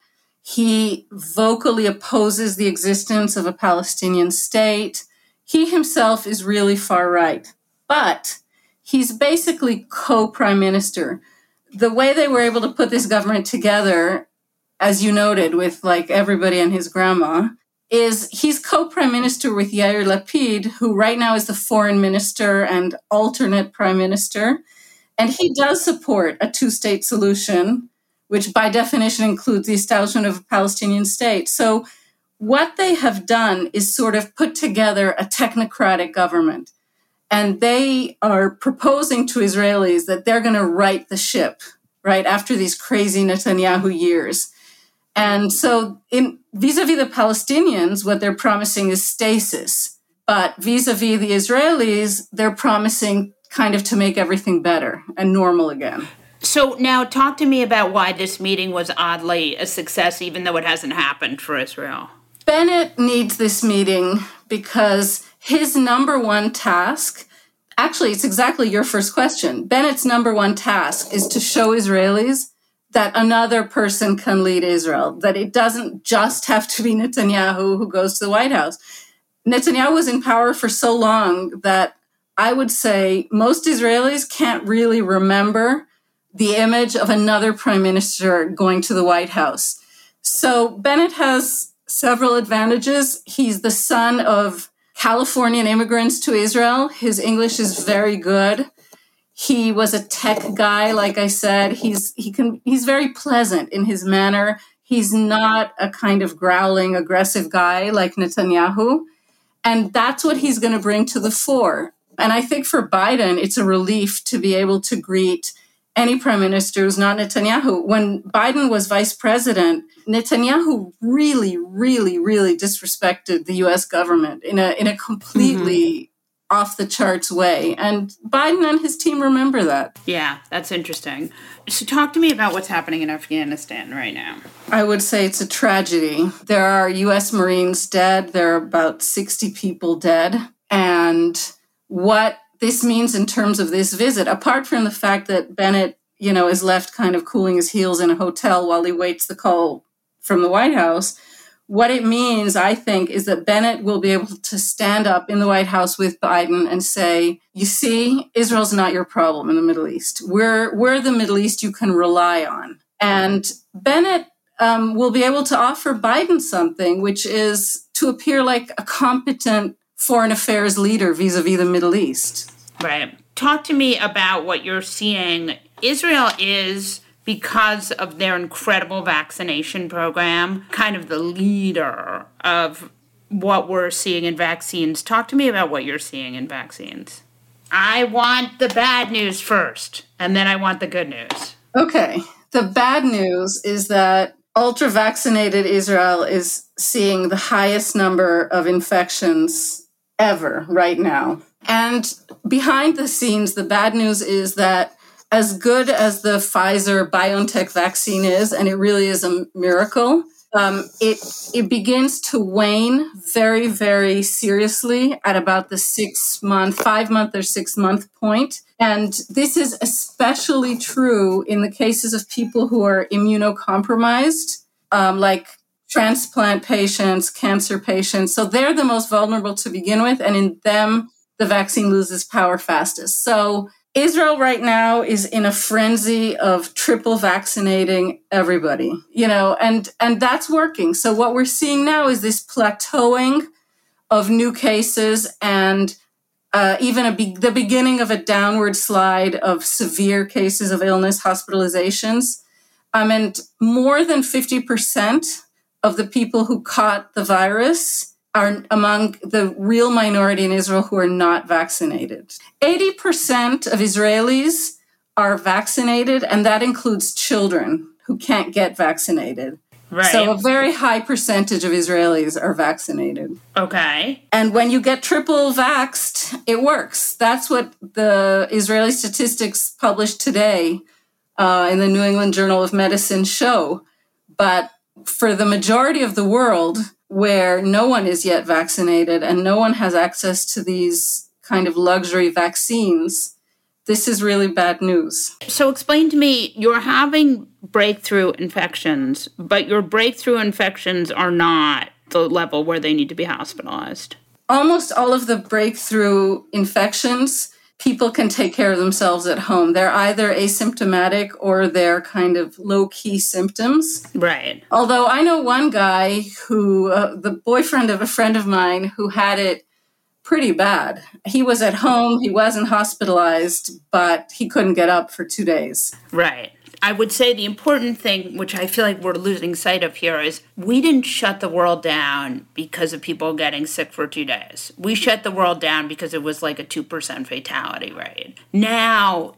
He vocally opposes the existence of a Palestinian state. He himself is really far right. But he's basically co-prime minister. The way they were able to put this government together, as you noted, with like everybody and his grandma, is he's co-prime minister with Yair Lapid, who right now is the foreign minister and alternate prime minister. And he does support a 2-state solution, which by definition includes the establishment of a Palestinian state. So what they have done is sort of put together a technocratic government. And they are proposing to Israelis that they're going to right the ship, right, after these crazy Netanyahu years. And so vis-a-vis the Palestinians, what they're promising is stasis. But vis-a-vis the Israelis, they're promising kind of to make everything better and normal again. So now talk to me about why this meeting was oddly a success, even though it hasn't happened for Israel. Bennett needs this meeting because his number one task, actually, it's exactly your first question. Bennett's number one task is to show Israelis that another person can lead Israel, that it doesn't just have to be Netanyahu who goes to the White House. Netanyahu was in power for so long that I would say most Israelis can't really remember the image of another prime minister going to the White House. So Bennett has several advantages. He's the son of Californian immigrants to Israel. His English is very good. He was a tech guy, like I said. He's very pleasant in his manner. He's not a kind of growling, aggressive guy like Netanyahu. And that's what he's going to bring to the fore. And I think for Biden, it's a relief to be able to greet any prime minister who's not Netanyahu. When Biden was vice president, Netanyahu really, really, really disrespected the U.S. government in a completely off the charts way. And Biden and his team remember that. Yeah, that's interesting. So talk to me about what's happening in Afghanistan right now. I would say it's a tragedy. There are U.S. Marines dead. There are about 60 people dead. And what this means in terms of this visit, apart from the fact that Bennett, is left kind of cooling his heels in a hotel while he waits the call from the White House. What it means, I think, is that Bennett will be able to stand up in the White House with Biden and say, you see, Israel's not your problem in the Middle East. We're the Middle East you can rely on. And Bennett will be able to offer Biden something, which is to appear like a competent foreign affairs leader vis-a-vis the Middle East. Right. Talk to me about what you're seeing. Israel is, because of their incredible vaccination program, kind of the leader of what we're seeing in vaccines. Talk to me about what you're seeing in vaccines. I want the bad news first, and then I want the good news. Okay. The bad news is that ultra-vaccinated Israel is seeing the highest number of infections ever right now. And behind the scenes, the bad news is that as good as the Pfizer-BioNTech vaccine is, and it really is a miracle, it begins to wane very, very seriously at about the 5-month or 6-month point. And this is especially true in the cases of people who are immunocompromised, like transplant patients, cancer patients. So they're the most vulnerable to begin with, and in them, the vaccine loses power fastest. So Israel right now is in a frenzy of triple vaccinating everybody, and that's working. So what we're seeing now is this plateauing of new cases and even the beginning of a downward slide of severe cases of illness, hospitalizations. And more than 50% of the people who caught the virus are among the real minority in Israel who are not vaccinated. 80% of Israelis are vaccinated, and that includes children who can't get vaccinated. Right. So a very high percentage of Israelis are vaccinated. Okay. And when you get triple vaxxed, it works. That's what the Israeli statistics published today in the New England Journal of Medicine show. But for the majority of the world, where no one is yet vaccinated and no one has access to these kind of luxury vaccines, this is really bad news. So explain to me, you're having breakthrough infections, but your breakthrough infections are not the level where they need to be hospitalized. Almost all of the breakthrough infections, people can take care of themselves at home. They're either asymptomatic or they're kind of low-key symptoms. Right. Although I know one guy who, the boyfriend of a friend of mine, who had it pretty bad. He was at home, he wasn't hospitalized, but he couldn't get up for 2 days. Right. I would say the important thing, which I feel like we're losing sight of here, is we didn't shut the world down because of people getting sick for 2 days. We shut the world down because it was like a 2% fatality rate. Now,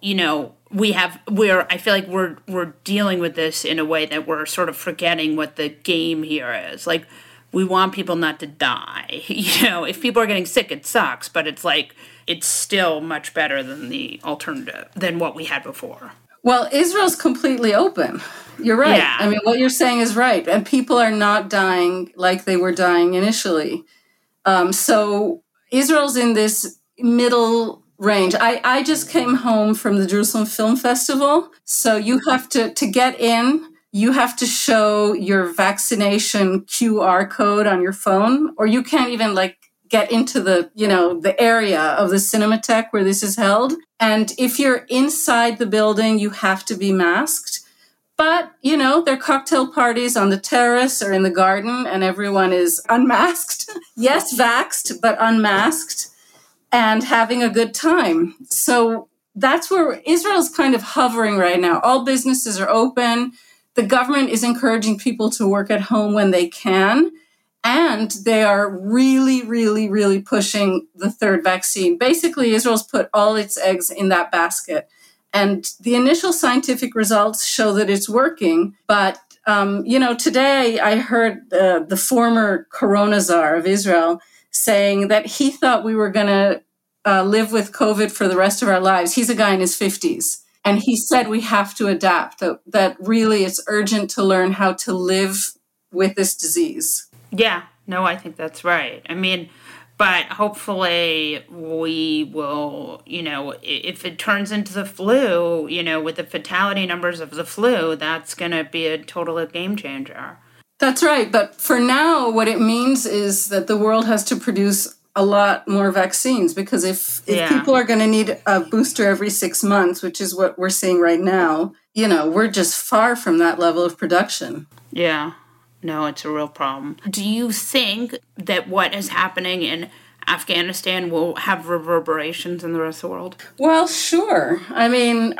I feel like we're dealing with this in a way that we're sort of forgetting what the game here is. Like, we want people not to die. If people are getting sick, it sucks, but it's still much better than the alternative, than what we had before. Well, Israel's completely open. You're right. Yeah. I mean, what you're saying is right. And people are not dying like they were dying initially. So Israel's in this middle range. I just came home from the Jerusalem Film Festival. So you have to get in, you have to show your vaccination QR code on your phone, or you can't even get into the area of the Cinematheque where this is held. And if you're inside the building, you have to be masked. But, there are cocktail parties on the terrace or in the garden, and everyone is unmasked. Yes, vaxxed, but unmasked, and having a good time. So that's where Israel's kind of hovering right now. All businesses are open. The government is encouraging people to work at home when they can. And they are really, really, really pushing the third vaccine. Basically, Israel's put all its eggs in that basket. And the initial scientific results show that it's working. But, today I heard the former corona czar of Israel saying that he thought we were going to live with COVID for the rest of our lives. He's a guy in his 50s. And he said we have to adapt, that really it's urgent to learn how to live with this disease. Yeah, no, I think that's right. I mean, but hopefully we will, if it turns into the flu, with the fatality numbers of the flu, that's going to be a total game changer. That's right. But for now, what it means is that the world has to produce a lot more vaccines, because if people are going to need a booster every 6 months, which is what we're seeing right now, we're just far from that level of production. Yeah. No, it's a real problem. Do you think that what is happening in Afghanistan will have reverberations in the rest of the world? Well, sure. I mean,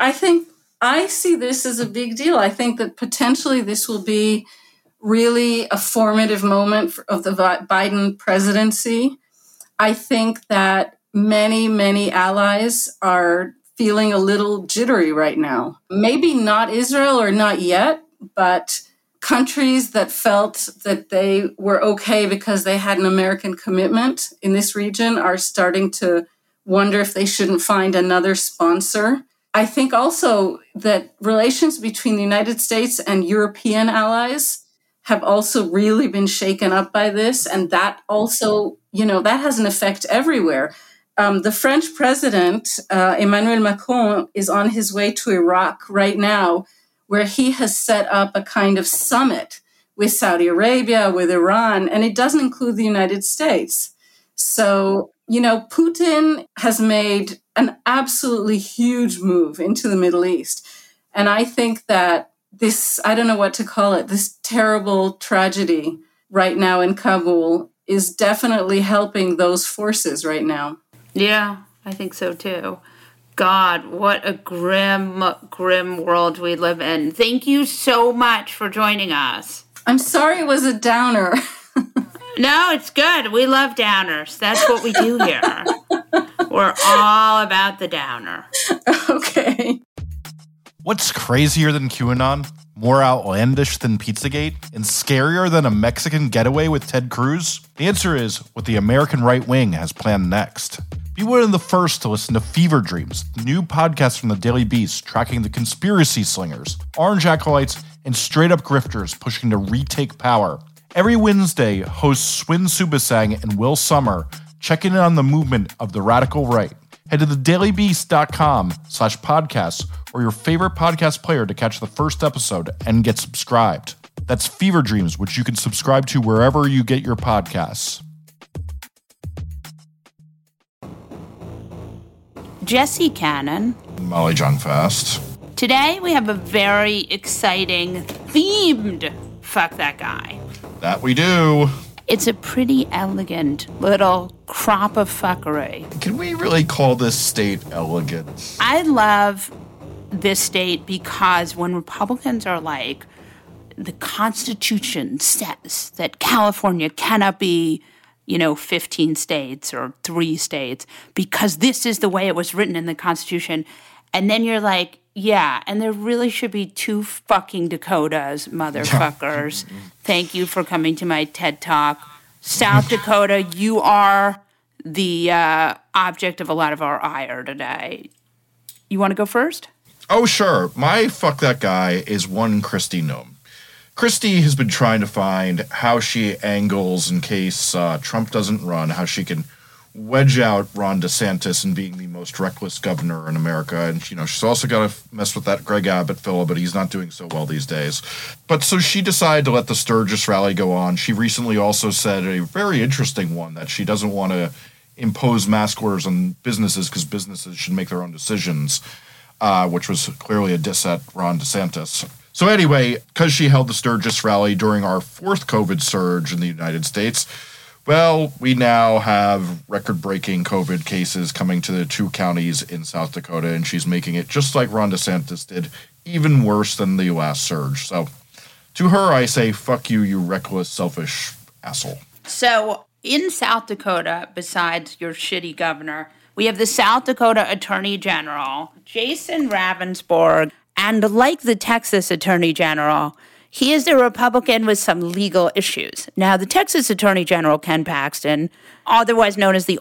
I see this as a big deal. I think that potentially this will be really a formative moment of the Biden presidency. I think that many, many allies are feeling a little jittery right now. Maybe not Israel or not yet, but countries that felt that they were okay because they had an American commitment in this region are starting to wonder if they shouldn't find another sponsor. I think also that relations between the United States and European allies have also really been shaken up by this. And that also, that has an effect everywhere. The French president, Emmanuel Macron, is on his way to Iraq right now, where he has set up a kind of summit with Saudi Arabia, with Iran, and it doesn't include the United States. So, Putin has made an absolutely huge move into the Middle East. And I think that this, I don't know what to call it, this terrible tragedy right now in Kabul is definitely helping those forces right now. Yeah, I think so too. God, what a grim, grim world we live in. Thank you so much for joining us. I'm sorry it was a downer. No, it's good. We love downers. That's what we do here. We're all about the downer. Okay. What's crazier than QAnon? More outlandish than Pizzagate? And scarier than a Mexican getaway with Ted Cruz? The answer is what the American right wing has planned next. Be one of the first to listen to Fever Dreams, the new podcast from the Daily Beast tracking the conspiracy slingers, orange acolytes, and straight-up grifters pushing to retake power. Every Wednesday, hosts Swin Subasang and Will Sommer check in on the movement of the radical right. Head to thedailybeast.com/podcasts or your favorite podcast player to catch the first episode and get subscribed. That's Fever Dreams, which you can subscribe to wherever you get your podcasts. Jesse Cannon. Molly John Fast. Today we have a very exciting themed Fuck That Guy. That we do. It's a pretty elegant little crop of fuckery. Can we really call this state elegant? I love this state because when Republicans are like, the Constitution says that California cannot be, 15 states or 3 states because this is the way it was written in the Constitution. And then you're like, yeah, and there really should be 2 fucking Dakotas, motherfuckers. Thank you for coming to my TED Talk. South Dakota, you are the object of a lot of our ire today. You want to go first? Oh, sure. My Fuck That Guy is one Kristi Noem. Kristi has been trying to find how she angles in case Trump doesn't run, how she can wedge out Ron DeSantis in being the most reckless governor in America. And, she's also got to mess with that Greg Abbott fella, but he's not doing so well these days. But so she decided to let the Sturgis rally go on. She recently also said a very interesting one, that she doesn't want to impose mask orders on businesses because businesses should make their own decisions, which was clearly a diss at Ron DeSantis. So anyway, because she held the Sturgis rally during our 4th COVID surge in the United States, well, we now have record-breaking COVID cases coming to the 2 counties in South Dakota, and she's making it, just like Ron DeSantis did, even worse than the last surge. So to her, I say, fuck you, you reckless, selfish asshole. So in South Dakota, besides your shitty governor, we have the South Dakota Attorney General, Jason Ravensborg, and like the Texas Attorney General, he is a Republican with some legal issues. Now, the Texas Attorney General, Ken Paxton, otherwise known as the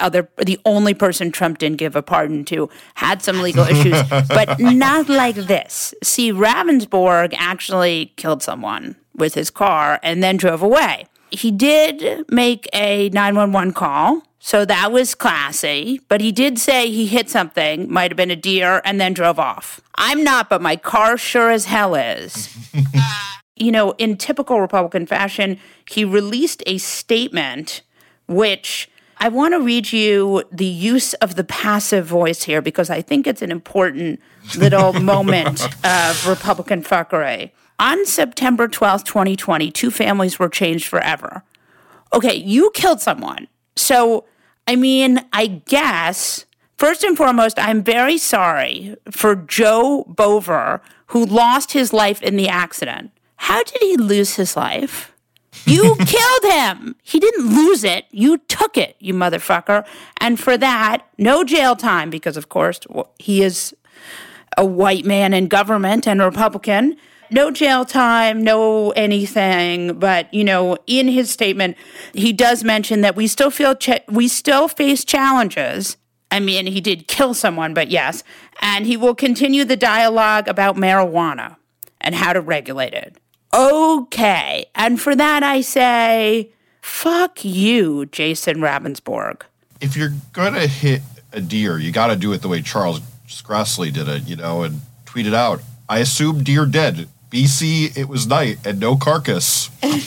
only person Trump didn't give a pardon to, had some legal issues, but not like this. See, Ravensborg actually killed someone with his car and then drove away. He did make a 911 call, so that was classy, but he did say he hit something, might have been a deer, and then drove off. I'm not, but my car sure as hell is. in typical Republican fashion, he released a statement which I want to read you the use of the passive voice here because I think it's an important little moment of Republican fuckery. On September 12th, 2020, 2 families were changed forever. Okay, you killed someone. So, I guess, first and foremost, I'm very sorry for Joe Bover, who lost his life in the accident. How did he lose his life? You killed him. He didn't lose it. You took it, you motherfucker. And for that, no jail time, because, of course, he is a white man in government and a Republican. No jail time, no anything. But, in his statement, he does mention that we still face challenges. He did kill someone, but yes. And he will continue the dialogue about marijuana and how to regulate it. Okay. And for that, I say, fuck you, Jason Ravensborg. If you're going to hit a deer, you got to do it the way Charles Grassley did it, and tweet it out. I assume deer dead. BC, it was night and no carcass.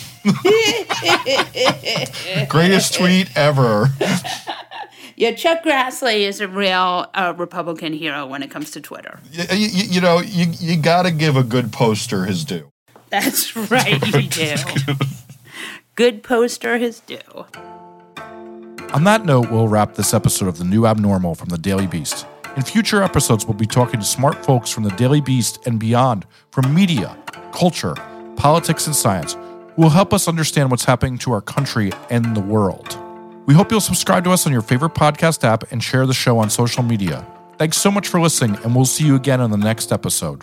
Greatest tweet ever. Yeah, Chuck Grassley is a real Republican hero when it comes to Twitter. You got to give a good poster his due. That's right, you do. Good poster his due. On that note, we'll wrap this episode of The New Abnormal from the Daily Beast. In future episodes, we'll be talking to smart folks from the Daily Beast and beyond, from media, culture, politics, and science, who will help us understand what's happening to our country and the world. We hope you'll subscribe to us on your favorite podcast app and share the show on social media. Thanks so much for listening, and we'll see you again on the next episode.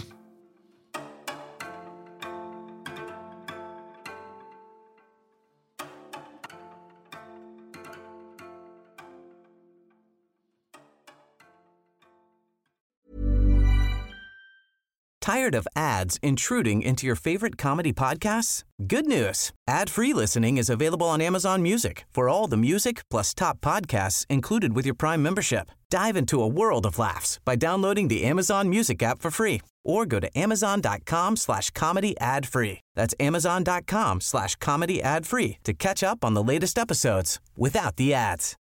Tired of ads intruding into your favorite comedy podcasts? Good news. Ad-free listening is available on Amazon Music for all the music plus top podcasts included with your Prime membership. Dive into a world of laughs by downloading the Amazon Music app for free or go to amazon.com/comedy ad-free. That's amazon.com/comedy ad-free to catch up on the latest episodes without the ads.